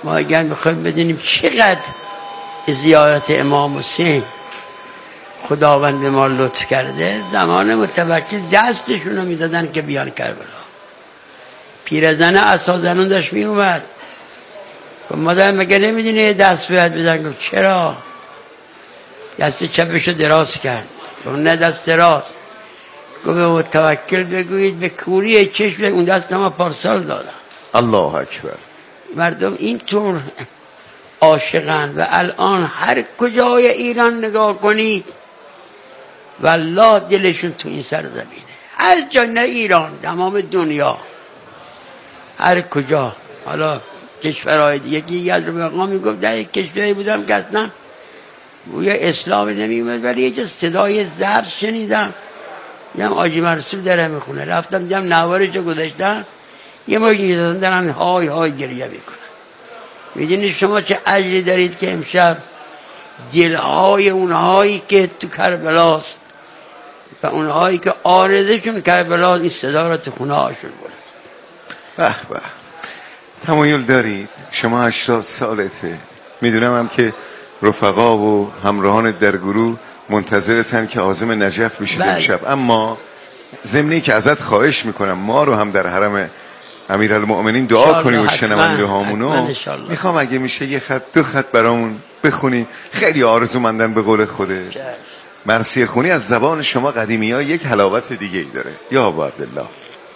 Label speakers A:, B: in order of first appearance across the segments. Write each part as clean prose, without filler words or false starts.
A: ما اگر میخوایم بدونیم چقدر زیارت امام حسین خداوند به ما لطف کرده، زمان متوکل دستشون رو میدادن که بیان کربلا. پیرزن عصازنان داشت میومد، گفت مادر مگه نمیدونی دست باید بدن؟ گفت چرا؟ دست چپشو دراز کرد. گفت نه دست دراز. گفت به متوکل بگویید به کوری چشم اون دست ما پارسال دادم.
B: الله اکبر.
A: مردم اینطور عاشقند و الان هر کجای ایران نگاه کنید والله دلشون تو این سرزمینه، هر جا، نه ایران، تمام دنیا، هر کجا. حالا کشورهای دیگه یکی از رفقا میگفت در یک کشوری بودم که اصلا بوی اسلام نمیومد، ولی یه جا صدای ضبط شنیدم، دیدم آجی منصور داره میخونه، رفتم دیدم نوارشو گذاشتم، یه موجی دارن های های گریه میکنن. میدونید شما چه اجری دارید که امشب دلهای اونهایی که تو کربلاست و اونهایی که آرزشون کربلاست این صدا را تو خونه هاشون برد.
B: به به، تمایل دارید. شما 80 سالته، میدونم هم که رفقا و همراهان در گروه منتظرتن که عازم نجف بشید امشب، اما ضمنی که ازت خواهش میکنم ما رو هم در حرم امیرالمؤمنین دعا کنی و شنونده هامونو میخوام اگه میشه یه خط دو خط برامون بخونی، خیلی آرزومندن به قول خوده. مرثیه خونی از زبان شما قدیمی ها یک حلاوت دیگه ای داره. یا ابا عبدالله.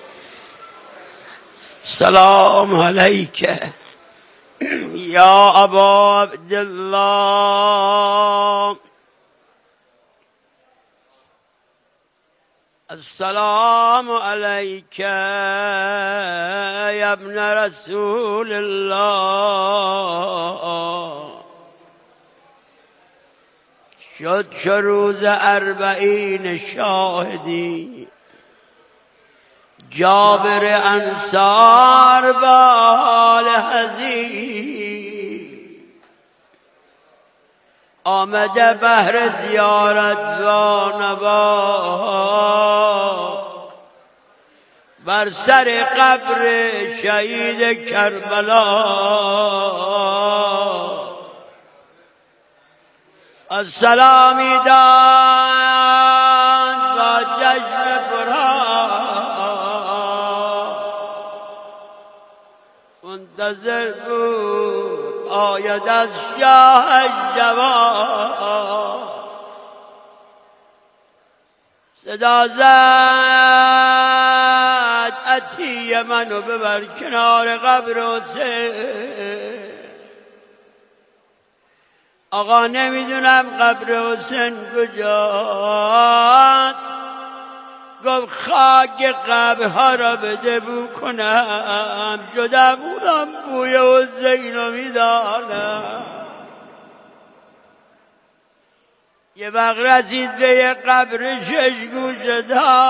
A: سلام علیک یا ابا عبدالله، السلام علیک یا ابن رسول الله. شد روز 40 شاهدی، جابر انصار با حال حزین، آمده بهر زیارت و نوا، بر سر قبر شهید کربلا. السلامی داد با جشن پرها، منتظر بود آید از شاه جوان. صدا زد عطیه منو ببر کنار قبر حسین. آقا نمیدونم قبر حسین کجاست. گفت خاک قبرها را بده بو کنم، شدم اونم بوی حسین رو میدانم. یه وقت رسید به یه قبر 6 گوشه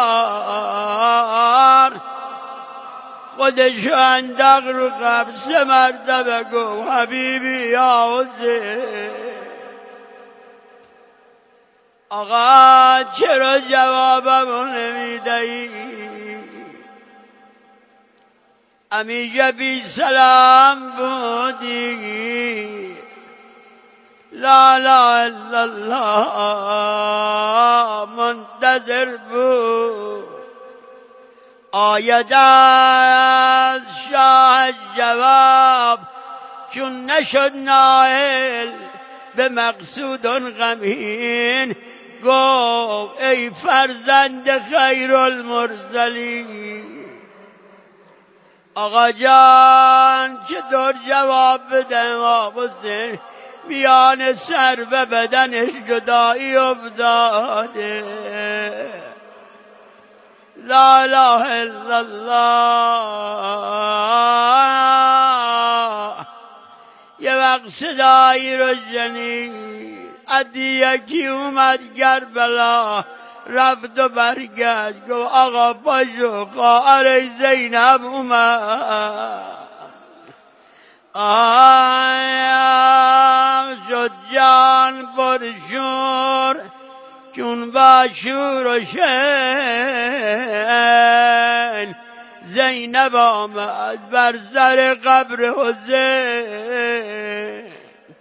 A: دار، خودشو انداخت رو قبر 3 مرتبه گفت حبیبی یا حسین. آقا چرا جوابمو نمیدهی؟ همیشه بی سلام بودی، لا لا الا الله منتظر بود آید از شاه جواب. چون نشد نائل به مقصود غمین، گفت ای فرزند خیر المرسلین. آقا جان چطور جواب بده امام حسین؟ میان سر و بدنش جدایی افتاده، لا اله الا الله. یه وقت صدایی رو شنید، عدی یکی اومد کربلا، رفت و برگشت گفت آقا پاشو خواهر زینب اومد. شد جان پرشور چون با شور و شن، زینب آمد بر سر قبر حسین،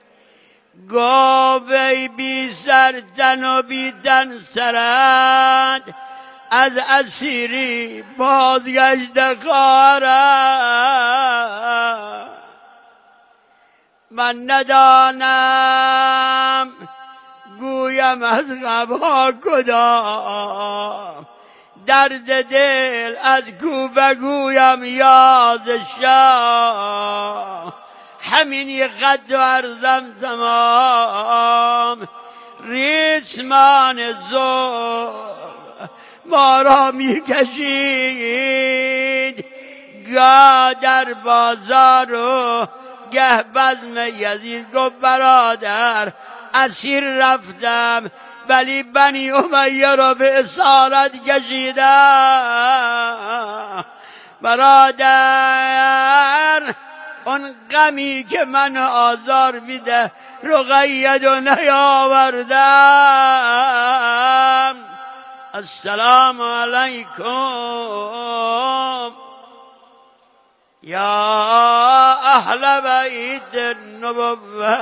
A: گاوی بی سر تن و بی تن سرد، از اسیری بازگشت خواهرم. من ندانم گویم از غمها کدام، درد دل از کو بگویم یاد شام. همین یک قد ورزم تمام، ریسمان ظلم ما را می کشید، گاه در بازار و گه بزم یزید. گفت برادر اسیر رفتم ولی بنی امیه را به اسارت کشیدم. برادر اون غمی که من آزار میده رقیه و نیاوردم. السلام علیکم یا اهل بیت النبوة.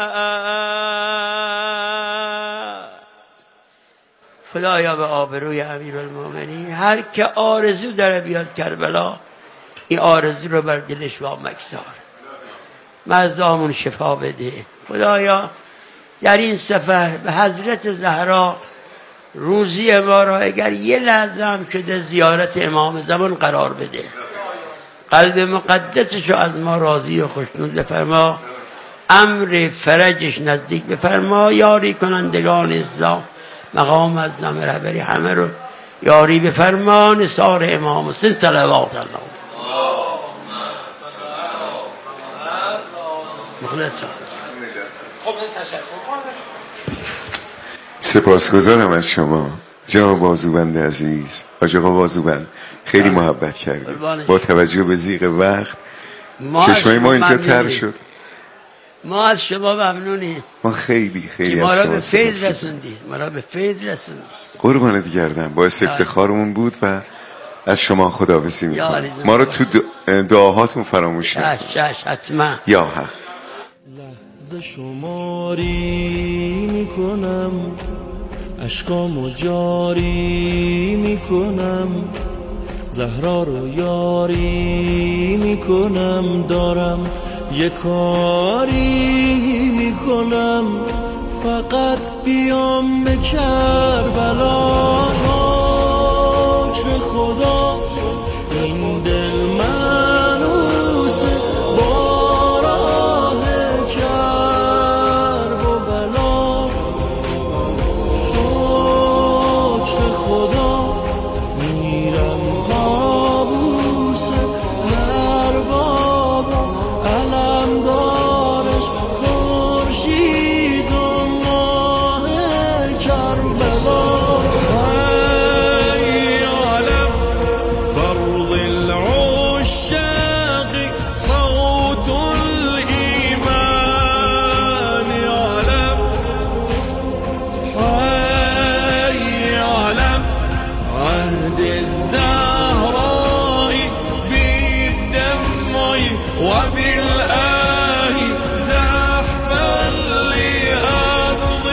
A: خدایا به آبروی امیرالمومنین هر که آرزو داره بیاد کربلا، این آرزو رو بر دلش وا مگذار، مرضامون شفا بده. خدایا در این سفر به حضرت زهرا روزی ما را اگر یه لحظه هم شده زیارت امام زمان قرار بده، قلب مقدسش رو از ما راضی و خوشنود بفرما، امر فرجش نزدیک بفرما، یاری کنندگان اسلام مقام از نام رهبری همه رو یاری بفرما. نثار امام حسین صلوات الله. مخلصم.
B: سپاسگزارم از شما جناب بازوبند عزیز. حاج آقا بازوبند خیلی محبت کردید. با توجه به ضیق وقت چشمای ما اینجا تر شد.
A: ما از شما ممنونیم.
B: ما خیلی خیلی
A: ما
B: از
A: را
B: شما
A: به فیض رسوندید. ما را به فیض رسوندید.
B: قربانت گردم. باعث افتخارمون بود و از شما خداحافظی میکنم. ما رو تو دعاهاتون فراموش نکنید.
A: شش حتما.
B: یا حق.
C: لحظه شماری میکنم، اشکامو جاری میکنم، زهرا رو یاری میکنم، دارم یه کاری میکنم، فقط بیام به کربلا. شکر خدا این دل منوسه با راه کرب و بلا. شکر خدا میرم پابوس هر بابا، علم دارش خورشید و ماه کربلا. ای عالم فرض العشاق صوت الایمان، عالم ای عالم عهد الزهراء بالدمع وبالآه زحفا لأرض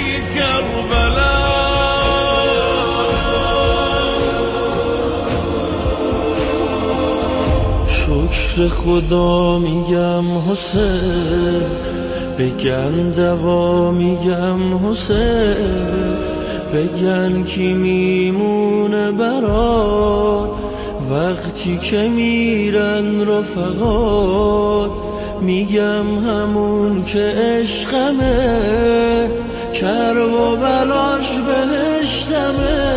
C: كربلاء. شکر خدا میگم حسین، بگن دوا میگم حسین، بگن کی میمونه برات وقتی که میرن رفقات. میگم همون که عشقمه، کرب و بلاش بهشتمه.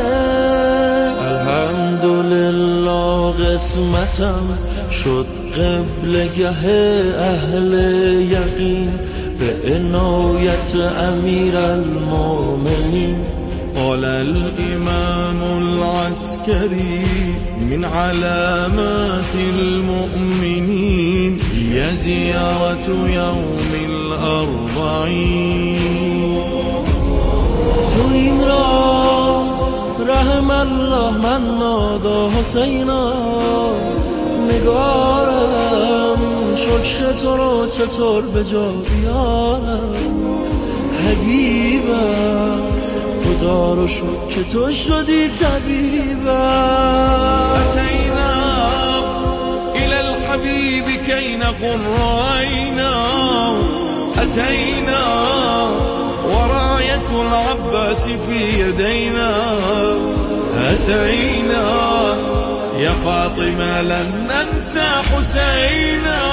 C: الحمدلله قسمتم شد قبلگه اهل یقین، به عنایت امیر المؤمنین. قال الامام العسكري من علامات المؤمنين هي زيارة يوم الأربعين. تو این را رحم الله من نادا حسینا، نگارم، شکر تو رو چطور به جا بیارم. حبیبم خدا رو شکر که تو شدی طبیبم.
D: أتينا إلى الحبيب كي نقر عينا، أتينا وراية العباس في يدينا، أتينا يا فاطمة لن ننسى حسينا.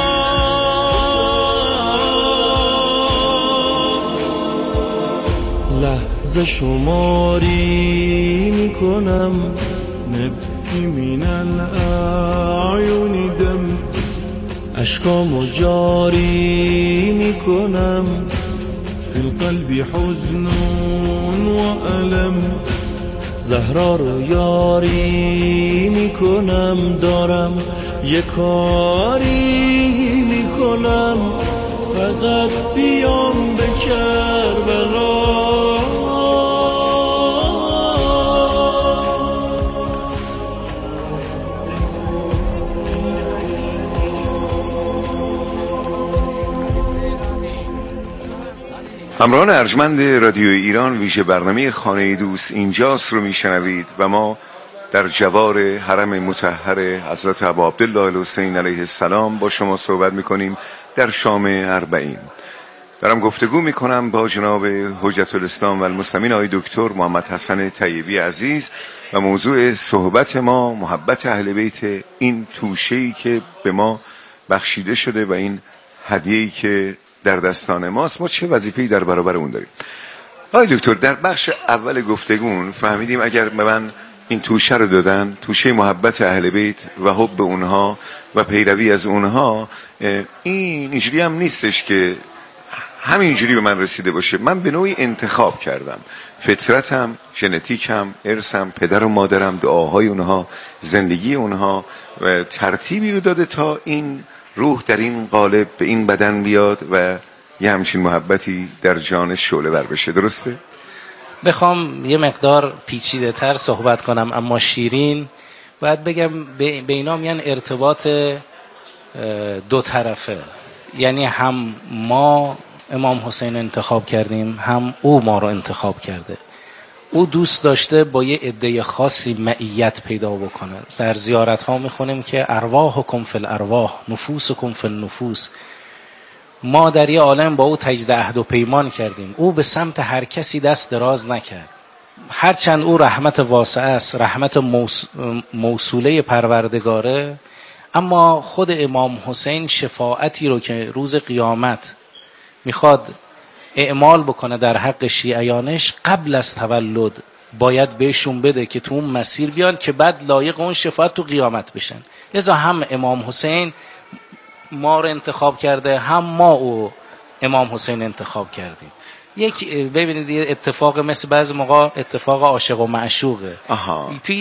C: لحظه شماری میکنم، نبکی من الاعیون دم، اشکامو جاری میکنم، فی القلب حزن و علم. زهرا رو یاری میکنم، دارم یه کاری میکنم، فقط بیام به کربلا.
B: همراهان ارجمند رادیو ایران، ویژه برنامه خانه دوست اینجاست رو میشنوید و ما در جوار حرم مطهر حضرت ابا عبدالله الحسین علیه السلام با شما صحبت میکنیم در شام 40. دارم گفتگو میکنم با جناب حجت الاسلام و المسلمین آقای دکتر محمد حسن طیبی عزیز و موضوع صحبت ما محبت اهل بیت، این توشه‌ای که به ما بخشیده شده و این هدیه‌ای که در دستان ماست، ما چه وظیفه‌ای در برابر اون داریم. آقای دکتر، در بخش اول گفتگون فهمیدیم اگر به من این توشه رو دادن، توشه محبت اهل بیت و حب اونها و پیروی از اونها، این اینجوری هم نیستش که همینجوری به من رسیده باشه. من به نوعی انتخاب کردم، فطرتم، ژنتیکم، ارثم، پدر و مادرم، دعاهای اونها، زندگی اونها و ترتیبی رو داده تا این روح در این قالب به این بدن بیاد و یه همچین محبتی در جان شعله ور بشه. درسته؟
E: بخوام یه مقدار پیچیده تر صحبت کنم اما شیرین، باید بگم به اینا میان ارتباط دو طرفه. یعنی هم ما امام حسین انتخاب کردیم، هم او ما رو انتخاب کرده. او دوست داشته با یه عده خاصی معیت پیدا بکنه. در زیارت ها میخونیم که ارواحکم فی الارواح، نفوسکم فی النفوس. ما در یه عالم با او تجدید عهد و پیمان کردیم. او به سمت هر کسی دست دراز نکرد. هرچند او رحمت واسعه است، رحمت موصوله پروردگاره، اما خود امام حسین شفاعتی رو که روز قیامت میخواد اعمال بکنه در حق شیعیانش، قبل از تولد باید بهشون بده که تو اون مسیر بیان که بعد لایق اون شفاعت تو قیامت بشن. لذا هم امام حسین ما رو انتخاب کرده، هم ما او امام حسین انتخاب کردیم. ببینید یه اتفاق مثل بعضی موقع اتفاق عاشق و معشوقه. توی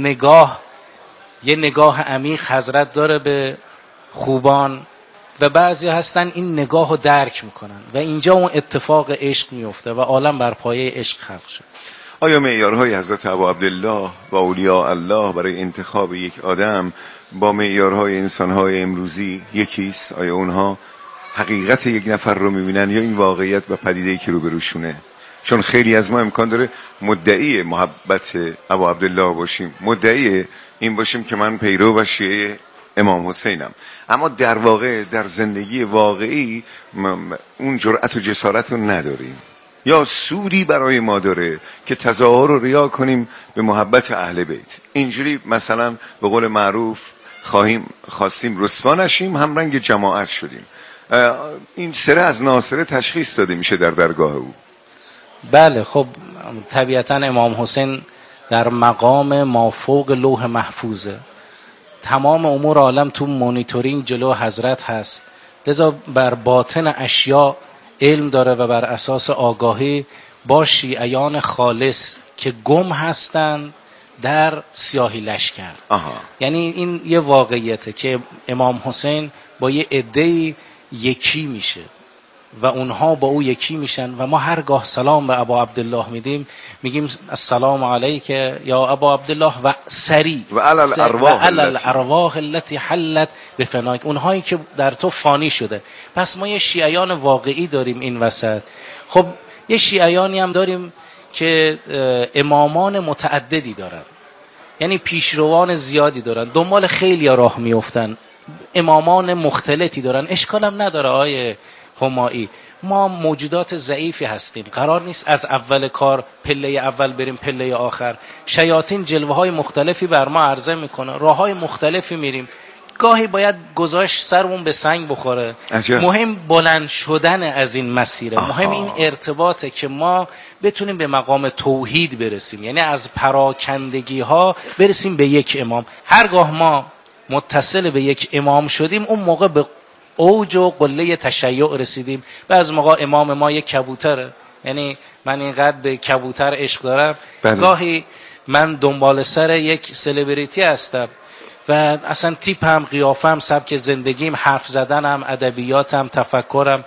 E: یه نگاه عمیق حضرت داره به خوبان و بعضی هستن این نگاه رو درک میکنن و اینجا اون اتفاق عشق میفته و عالم بر پایه عشق خلق شد.
B: آیا معیارهای حضرت ابا عبدالله و اولیاء الله برای انتخاب یک آدم با معیارهای انسانهای امروزی یکیست؟ آیا اونها حقیقت یک نفر رو میبینن یا این واقعیت و پدیده‌ای که روبروشونه؟ چون خیلی از ما امکان داره مدعی محبت ابا عبدالله باشیم، مدعی این باشیم که من پیرو و شیعه امام حسینم، اما در واقع در زندگی واقعی اون جرأت و جسارت رو نداریم، یا سودی برای ما داره که تظاهر و ریا کنیم به محبت اهل بیت. اینجوری مثلا به قول معروف خواستیم رسوا نشیم، هم رنگ جماعت شدیم. این سره از ناصره تشخیص داده میشه در درگاه او.
E: بله، خب طبیعتا امام حسین در مقام مافوق لوح محفوظه. تمام امور عالم تو مونیتورینگ جلو حضرت هست، لذا بر باطن اشیاء علم داره و بر اساس آگاهی با شیعیان خالص که گم هستن در سیاهی لشکر. یعنی این یه واقعیته که امام حسین با یه عده‌ای یکی میشه و اونها با او یکی میشن و ما هرگاه سلام به ابا عبدالله میدیم میگیم السلام علیک یا ابا عبدالله و سری
B: و علی
E: الارواح التي حلت بفنایک، اونهایی که در تو فانی شده. پس ما یه شیعیان واقعی داریم این وسط. خب یه شیعیانی هم داریم که امامان متعددی دارن، یعنی پیشروان زیادی دارن، دنبال خیلی راه میافتن، امامان مختلطی دارن. اشکال هم نداره آیه همایی، ما موجودات ضعیفی هستیم، قرار نیست از اول کار پله اول بریم پله آخر. شیاطین جلوه های مختلفی بر ما عرضه میکنه، راه های مختلفی میریم، گاهی باید گذاشت سرمون به سنگ بخوره. مهم بلند شدن از این مسیره. مهم این ارتباطه که ما بتونیم به مقام توحید برسیم، یعنی از پراکندگی ها برسیم به یک امام. هرگاه ما متصل به یک امام شدیم اون موقع به اوج و قله تشیع رسیدیم. بعض موقع امام ما یک کبوتره، یعنی من اینقدر به کبوتر عشق دارم گاهی من دنبال سر یک سلبریتی هستم و اصلا تیپم، قیافم، سبک زندگیم، حرف زدنم، ادبیاتم، تفکرم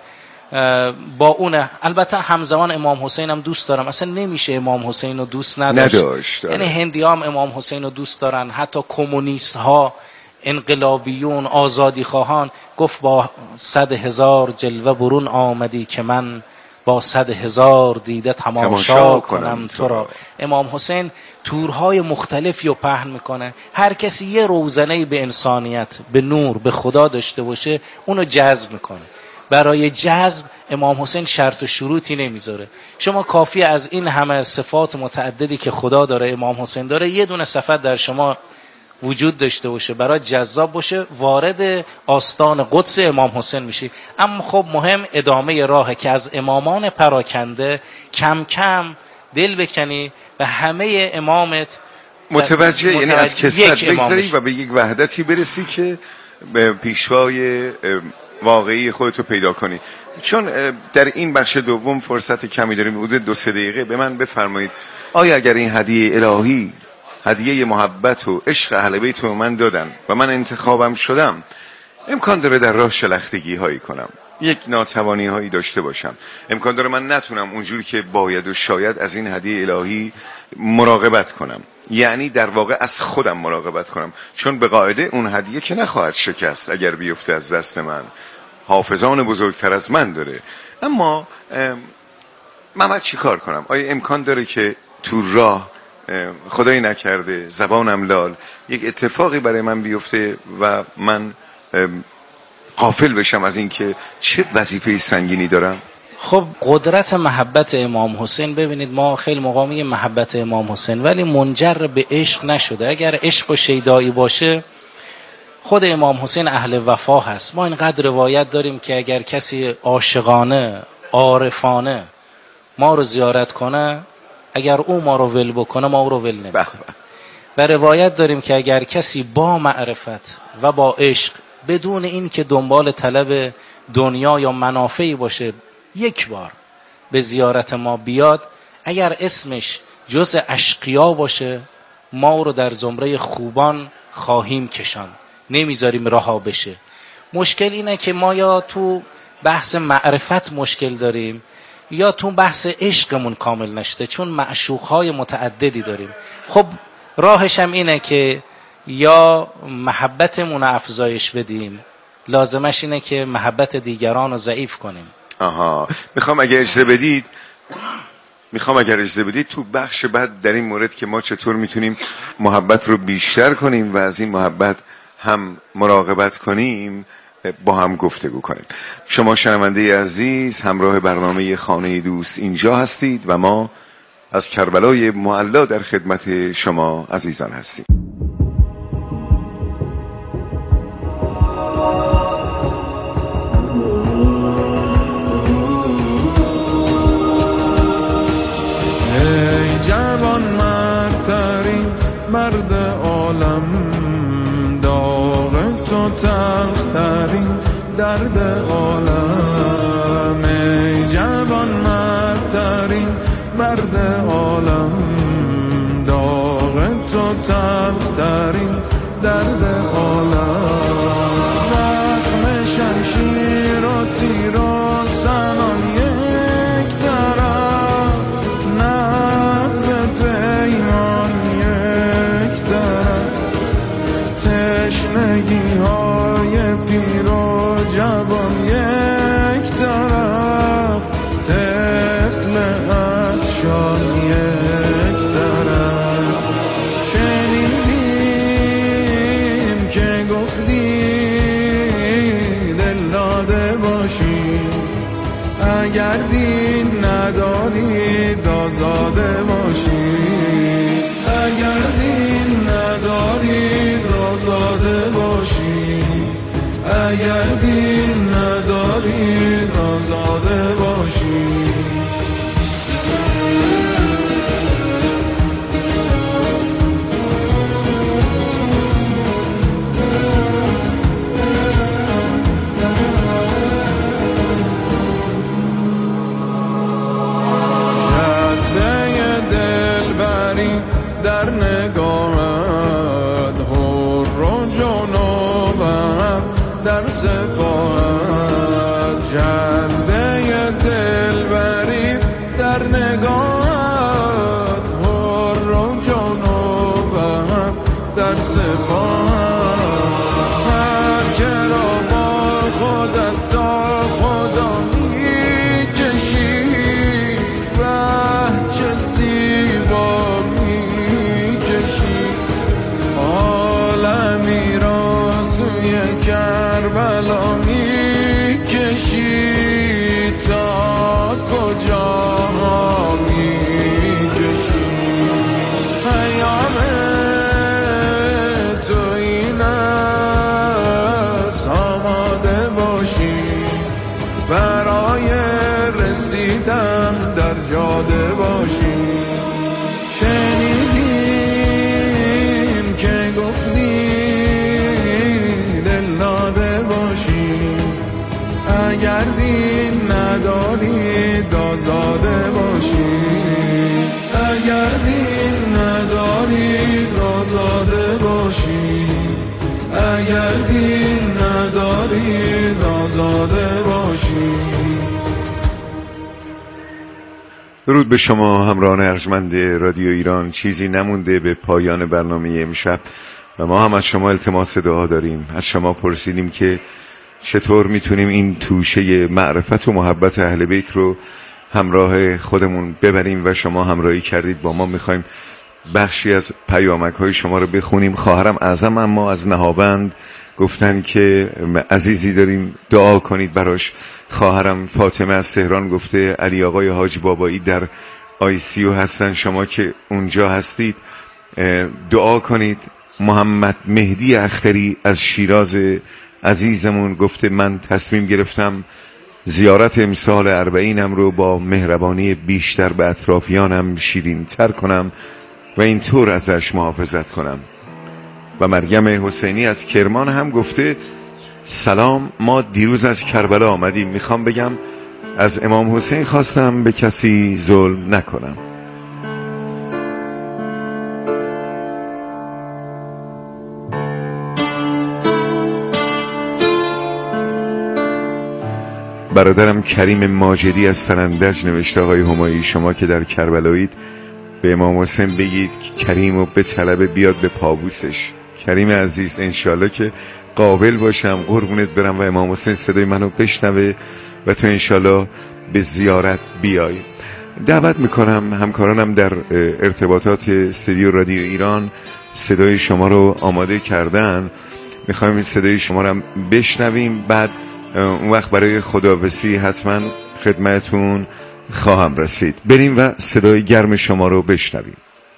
E: با اونه. البته همزمان امام حسین هم دوست دارم، اصلا نمیشه امام حسین رو دوست نداشت. یعنی هندی هم امام حسین رو دوست دارن، حتی کمونیست ها، انقلابیون، آزادی خواهان. گفت با 100,000 جلوه برون آمدی که من با 100,000 دیده تماشا کنم تو را. امام حسین تورهای مختلفی رو پهن میکنه. هر کسی یه روزنه به انسانیت، به نور، به خدا داشته باشه اونو جذب میکنه. برای جذب امام حسین شرط و شروطی نمیذاره. شما کافی از این همه صفات متعددی که خدا داره، امام حسین داره، یه دونه صفت در شما وجود داشته باشه، برای جذاب باشه، وارد آستان قدس امام حسین میشی. اما خب مهم ادامه راهه که از امامان پراکنده کم کم دل بکنی و همه امامت
B: متوجه، یعنی از کثرت بگذری و به یک وحدتی برسی که به پیشوای واقعی خودتو پیدا کنی. چون در این بخش دوم فرصت کمی داریم، حدود 2-3 دقیقه، به من بفرمایید آیا اگر این هدیه الهی، هدیه محبت و عشق اهل بیت رو من دادن و من انتخابم شدم، امکان داره در راه شلختگی هایی کنم، یک ناتوانی هایی داشته باشم، امکان داره من نتونم اونجوری که باید و شاید از این هدیه الهی مراقبت کنم، یعنی در واقع از خودم مراقبت کنم، چون به قاعده اون هدیه که نخواهد شکست اگر بیفته از دست من، حافظان بزرگتر از من داره. اما من باید چی کار کنم؟ آیا امکان داره که تو راه خدایی نکرده زبانم لال یک اتفاقی برای من بیفته و من غافل بشم از این که چه وظیفه سنگینی دارم؟
E: خب قدرت محبت امام حسین، ببینید ما خیلی موقع میگیم محبت امام حسین ولی منجر به عشق نشده. اگر عشق و شیدایی باشه، خود امام حسین اهل وفا هست. ما اینقدر روایت داریم که اگر کسی عاشقانه، عارفانه ما رو زیارت کنه، اگر او ما رو ول بکنه ما او رو ول نمی‌کنه. و روایت داریم که اگر کسی با معرفت و با عشق بدون این که دنبال طلب دنیا یا منافعی باشه یک بار به زیارت ما بیاد، اگر اسمش جز اشقیا باشه ما او رو در زمره خوبان خواهیم کشان، نمیذاریم رها بشه. مشکل اینه که ما یا تو بحث معرفت مشکل داریم یا تو بحث عشقمون کامل نشده، چون معشوقهای متعددی داریم. خب راهش هم اینه که یا محبتمون افزایش بدیم، لازمش اینه که محبت دیگران رو ضعیف کنیم.
B: میخوام اگر اجازه بدید تو بخش بعد در این مورد که ما چطور میتونیم محبت رو بیشتر کنیم و از این محبت هم مراقبت کنیم با هم گفتگو کنیم. شما شنونده عزیز همراه برنامه خانه دوست اینجا هستید و ما از کربلای معلا در خدمت شما عزیزان هستیم.
D: ای جوان مردترین مرد عالم، داغ تو تلخترین درد عالم. ای جوان مردترین مرد عالم، داغ تو تلخترین اگر دین ندارید آزاده باشید، اگر دین ندارید آزاده باشید، اگر دین ندارید آزاده باشید. در نگاهت حر و جنوبم در صفات، جذبه دلبری در نگاهت حر و جنوبم در صفات، هر که را با خودت تا خدا می کشی وه چه زیبا کربلا می کشی تا کجا می کشی، پیام تو این است آماده باشی برای رسیدن در جاده باشی. شنیدیم که گفتی اگر دین ندارید آزاده باشید، اگر دین ندارید آزاده باشید، اگر دین ندارید آزاده باشید.
B: درود به شما همراهان ارجمند رادیو ایران. چیزی نمونده به پایان برنامه امشب و ما هم از شما التماس دعا داریم. از شما پرسیدیم که چطور میتونیم این توشه معرفت و محبت اهل بیت رو همراه خودمون ببریم و شما همراهی کردید با ما. میخوایم بخشی از پیامک های شما رو بخونیم. خواهرم اعظم اما از نهاوند گفتن که عزیزی داریم دعا کنید براش. خواهرم فاطمه از تهران گفته علی آقای حاج بابایی در ICU هستن، شما که اونجا هستید دعا کنید. محمد مهدی اختری از شیراز عزیزمون گفته من تصمیم گرفتم زیارت امسال 40 رو با مهربانی بیشتر به اطرافیانم شیرین تر کنم و اینطور ازش محافظت کنم. و مریم حسینی از کرمان هم گفته سلام، ما دیروز از کربلا آمدیم، میخوام بگم از امام حسین خواستم به کسی ظلم نکنم. برادرم کریم ماجدی از سنندج نوشته آقای همایی شما که در کربلایید به امام حسین بگید کریم و به طلب بیاد به پابوسش. کریم عزیز انشالله که قابل باشم قربونت برم و امام حسین صدای منو بشنوه و تو انشالله به زیارت بیای. دعوت میکنم همکارانم در ارتباطات استودیو رادیو ایران صدای شما رو آماده کردن، میخوایم این صدای شما رو بشنویم، بعد اون وقت برای خداحافظی حتما خدمتون خواهم رسید. بریم و صدای گرم شما رو بشنویم.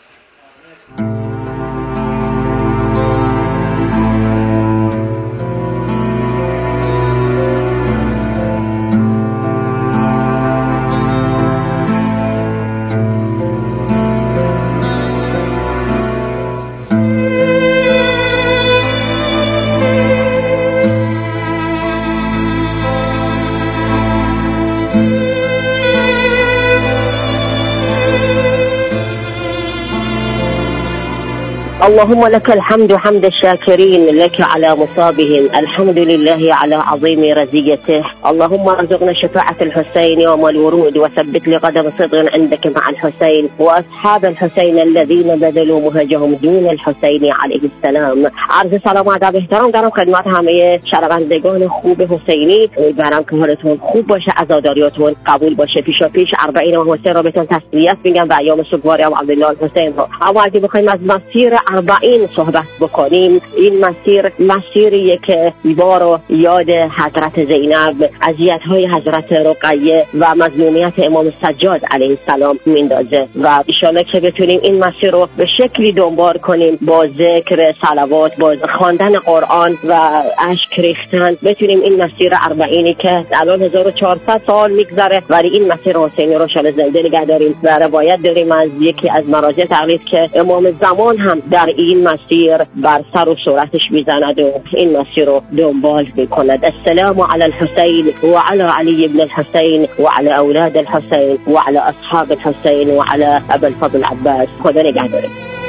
F: اللهم لك الحمد حمد الشاكرين لك على مصابهم، الحمد لله على عظيم رزيته. اللهم ارزقنا شفاعة الحسين يوم الورود وثبت لقدم صدق عندك مع الحسين وأصحاب الحسين الذين بذلوا مهجهم دون الحسين عليه السلام. عرض سلام و ادب احترام دارم خدمت همه شنوندگان خوب حسینی. امیدوارم که حالتون خوب باشه، عزاداریاتون قبول باشه. پیشاپیش 40 امام حسین را بهتون تسلیت میگم و ایام سوگواری هم عبدالله الحسین رو. اما اگه بخوایم از مسیر 40 صحبت بکنیم، این مسیریه که ما رو یاد حضرت زینب، اذیت‌های حضرت رقیه و مظلومیت امام سجاد علیه السلام میندازه و ان شاءالله که بتونیم این مسیر رو به شکلی دنبال کنیم، با ذکر، صلوات، با خواندن قرآن و اشک ریختن، بتونیم این مسیر 40 که الان 1400 سال میگذره ولی این مسیر حسینی رو شال زنده نگه داریم. و روایت داریم از یکی از مراجع تقلید که امام زمان هم در این مسیر بر سر و صورتش میزند و این مسیر رو دنبال میکند. السلام علی الحسین و علی علی ابن الحسین و علی اولاد الحسین و علی اصحاب الحسین و علی ابو الفضل عباس. خدا نگه داره.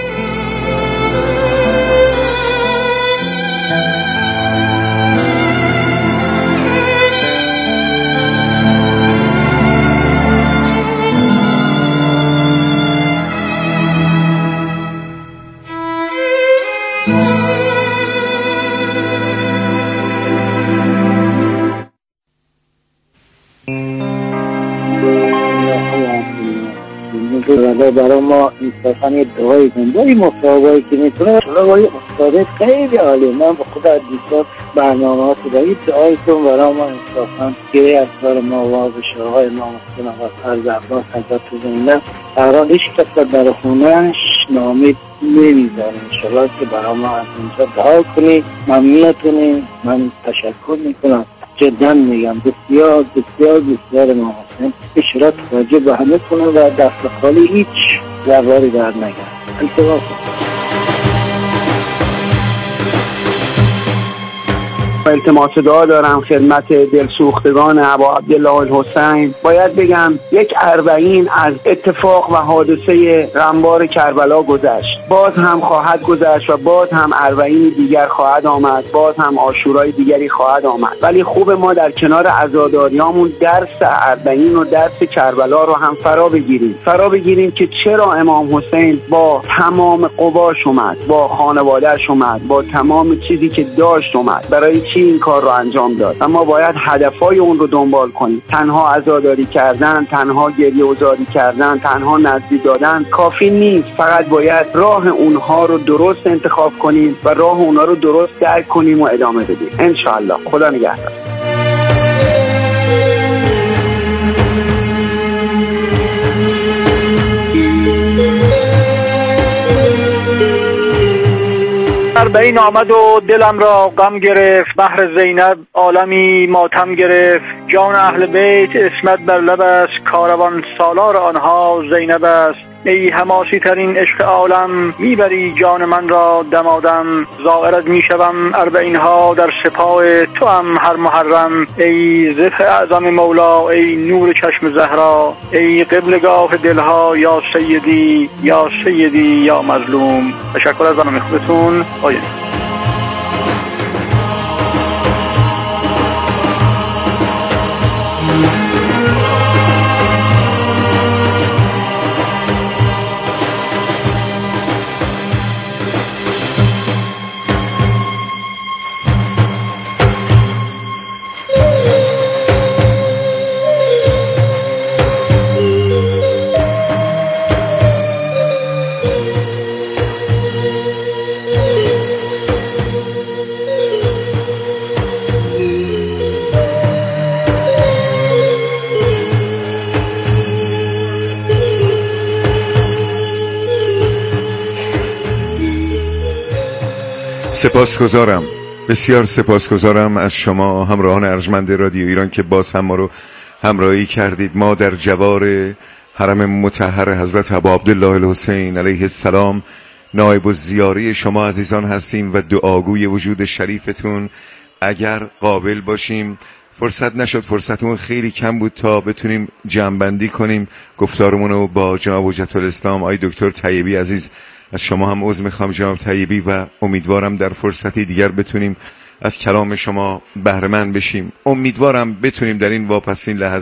G: برای ما انصافا یه دعایی کنیم با این مصاحبه‌ای که میتونه با یه استاد خیلی عالی. من به خدا دیشب برنامه‌ها تو این دعایی کن برای ما انصافا گیری اکبر ما و بشه آقای امام حسین و فرز عباس حضرت زینب قرار هیچ کس در خونهش نامید نمیذاره. انشاءالله که برای ما از اینجا دعا کنید. ممنونتونیم. من تشکر میکنم جدا میگم بسیار بسیار بسیار امام حسین اشارت توجه به همه کنه و دست خالی هیچ زباری در نگرد. التماس
H: التماس دعا دارم خدمت دلسوختگان ابا عبدالله الحسین. باید بگم یک 40 از اتفاق و حادثه غمبار کربلا گذشت، باز هم خواهد گذشت و باز هم 40 دیگر خواهد آمد، باز هم عاشورای دیگری خواهد آمد. ولی خوب ما در کنار عزاداریامون درس 40 و درس کربلا رو هم فرا بگیریم که چرا امام حسین با تمام قواش اومد، با خانواده‌اش اومد، با تمام چیزی که داشت اومد، برای چی این کار رو انجام داد. اما باید هدفهای اون رو دنبال کنیم. تنها عزاداری کردن، تنها گریه و زاری کردن، تنها نذری دادن کافی نیست. فقط باید راه اونها رو درست انتخاب کنیم و راه اونها رو درست درک کنیم و ادامه بدیم. انشاءالله. خدا نگهدار.
I: اربعین آمد و دلم را غم گرفت، بحر زینب عالمی ماتم گرفت. جان اهل بیت اسمت بر لب است، کاروان سالار آنها زینب است. ای حماسی ترین عشق عالم، میبری جان من را دمادم. زائرت میشوم 40 ها در سپاه تو هم هر محرم. ای ذبح اعظم مولا، ای نور چشم زهرا، ای قبلگاه دلها یا سیدی یا سیدی یا مظلوم. تشکر از برنامه خوبتون.
B: سپاسگزارم، بسیار سپاسگزارم از شما همراهان ارجمند رادیو ایران که باز هم ما رو همراهی کردید. ما در جوار حرم مطهر حضرت ابا عبدالله الحسین علیه السلام نایب الزیاری شما عزیزان هستیم و دعاگوی وجود شریفتون. اگر قابل باشیم، فرصت نشد، فرصتمون خیلی کم بود تا بتونیم جمع‌بندی کنیم گفتارمون رو با جناب حجت الاسلام آقای دکتر طیبی عزیز. از شما هم عذر میخوام جناب طیبی و امیدوارم در فرصتی دیگر بتونیم از کلام شما بهره مند بشیم. امیدوارم بتونیم در این واپسین لحظه